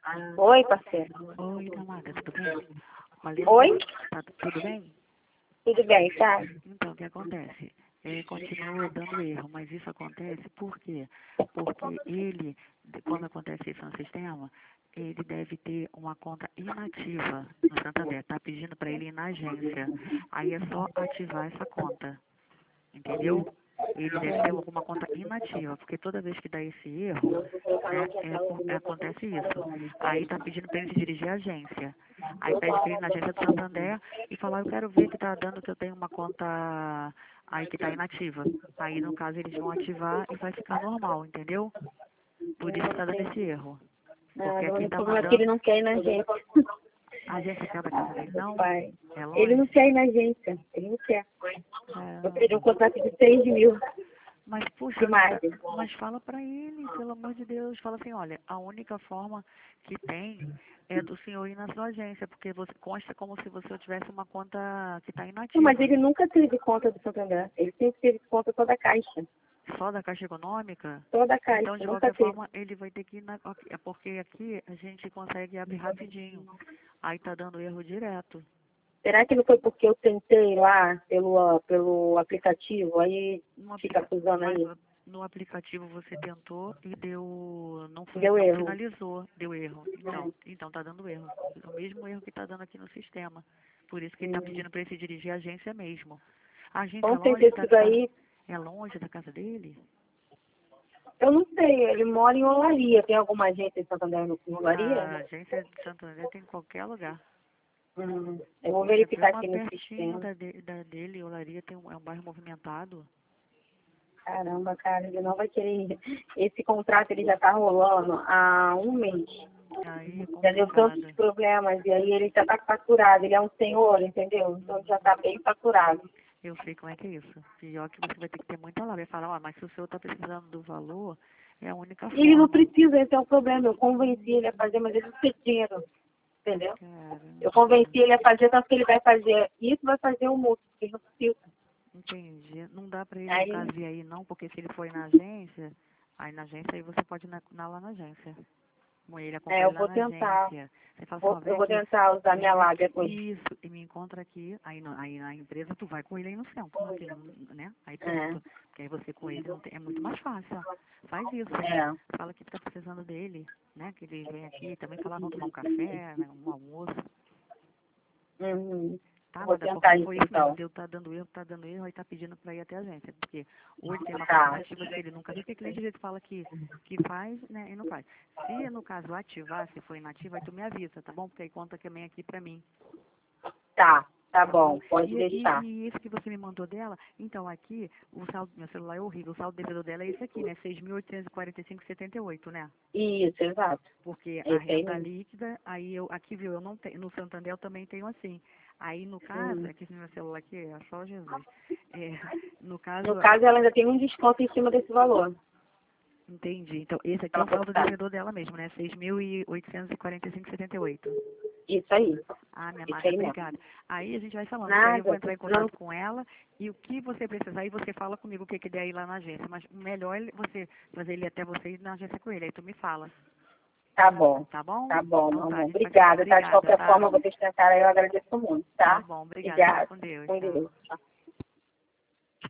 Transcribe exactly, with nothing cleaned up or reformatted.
Oi, parceiro. Oi, namorada, tudo bem? Olha Oi? só, tá tudo bem? Tudo bem, tá? Então, o que acontece? É, continua dando erro, mas isso acontece por quê? Porque ele, de- quando acontece isso no sistema, ele deve ter uma conta inativa no Santander. Está pedindo para ele ir na agência. Aí é só ativar essa conta, entendeu? Ele deve ter alguma conta inativa, porque toda vez que dá esse erro, né, é, por- é, acontece isso. Aí está pedindo para ele se dirigir à agência. Aí pede para ele ir na agência do Santander e falar, eu quero ver que está dando que eu tenho uma conta aí que está inativa. Aí, no caso, eles vão ativar e vai ficar normal, entendeu? Por isso está dando esse erro. Ah, Porque o aqui único está problema é que ele mandando, não quer ir na agência. a agência perto da casa dele, Meu não, pai. é Ele não longe. quer ir na agência. Ele não quer. Eu perdi um Caramba. contrato de seis mil Mas, de puxa vida, margem. mas fala pra ele, pelo amor de Deus. Fala assim, olha, a única forma que tem é do senhor ir na sua agência, porque você consta como se você tivesse uma conta que está Não, mas inativa. ele nunca teve conta do Santander. Ele sempre teve conta toda a caixa. Só da Caixa Econômica? Toda a Então, caixa. de Nunca qualquer teve. forma, ele vai ter que ir na... É porque aqui a gente consegue abrir rapidinho. Aí tá dando erro direto. Será que não foi porque eu tentei lá pelo, ah, pelo aplicativo? Aí No, fica aplica... acusando Mas aí. no no aplicativo você tentou e deu... Não, foi... Deu não erro. finalizou, deu erro. Então, então tá dando erro. O mesmo erro que tá dando aqui no sistema. Por isso que ele tá Hum. pedindo para ele se dirigir à agência mesmo. A agência é Com longe certeza da isso casa... daí. É longe da casa dele? Eu não sei. Ele mora em Olaria. Tem alguma agência em Santander no- em A Olaria? agência de Santo André tem em qualquer lugar. Hum. Eu vou Poxa, vê verificar uma aqui no pertinho sistema. da, de, da dele, Olaria tem um, é um bairro movimentado. Caramba, cara, ele não vai querer. Esse contrato ele já tá rolando há um mês. Aí é Já deu tantos complicado. problemas e aí ele já tá faturado. Ele é um senhor, entendeu? Então ele já tá bem faturado. Eu sei como é que é isso. Pior que você vai ter que ter muita lábia. Falar, ó, mas se o senhor está precisando do valor, é a única Ele não forma. precisa, esse é o problema. Eu convenci ele a fazer, mas ele não tem dinheiro, entendeu? Eu convenci Caramba. ele a fazer, tanto que ele vai fazer isso, vai fazer o mútuo, porque ele não precisa. Entendi. Não dá para ele, no Aí, caso, ir aí não, porque se ele for na agência, aí na agência, aí você pode ir na, na- lá na agência. Com ele, é, acompanha eu ele lá vou na tentar. agência. Você fala assim, Vou, ó, vem eu vou aqui, tentar usar minha vem lábia aqui, com ele. isso, e me encontra aqui, aí, no, aí na empresa tu vai com ele aí no centro, aqui, no- né? Aí É, pronto. Porque aí você com ele não tem, é muito mais fácil, ó. Faz isso. é. Fala que tá precisando dele, né? Que ele vem aqui, também falar, vamos tomar um café, né? Um almoço. Uhum. Tá, Vou nada, porque tentar isso foi isso mesmo, então. deu, tá dando erro, tá dando erro, aí tá pedindo pra ir até a agência. Porque ou ele tem uma conta Tá. inativa que ele nunca viu, porque cliente às vezes fala que, que faz, né, e não faz. Se no caso ativar, se for inativa, aí tu me avisa, tá bom? Porque aí conta também aqui pra mim, Tá, tá tá bom? bom, pode E, deixar. e, e esse que você me mandou dela, então aqui, o saldo do meu celular é horrível, o saldo devedor dela é esse aqui, né? seis mil oitocentos e quarenta e cinco vírgula setenta e oito, né? Isso, exato. Porque a Esse aí renda mesmo. líquida, aí eu, aqui viu, eu não tenho, no Santander eu também tenho assim. Aí no caso, Hum. aqui no meu celular aqui, é só Jesus. É, no No caso, caso, ela ainda tem um desconto em cima desse valor. entendi. Então, esse aqui é Ela o pode saldo estar. devedor dela mesmo, né? seis mil oitocentos e quarenta e cinco vírgula setenta e oito. Isso aí. Ah, minha Isso amada, aí mesmo. obrigada. Aí a gente vai falando, que aí eu vou Nada, entrar em não. contato com ela e o que você precisar, aí você fala comigo o que que der aí lá na agência. Mas o melhor é você fazer ele até você ir na agência com ele, aí tu me fala, Tá bom. tá bom? Tá bom, Então meu tá, a amor. gente vai falando. Obrigada, tá? De Obrigada, qualquer tá? forma, vocês tentaram, eu agradeço muito, Tá tá? bom, obrigada. Fica Obrigada. com Deus, Com tchau. Deus. Tchau.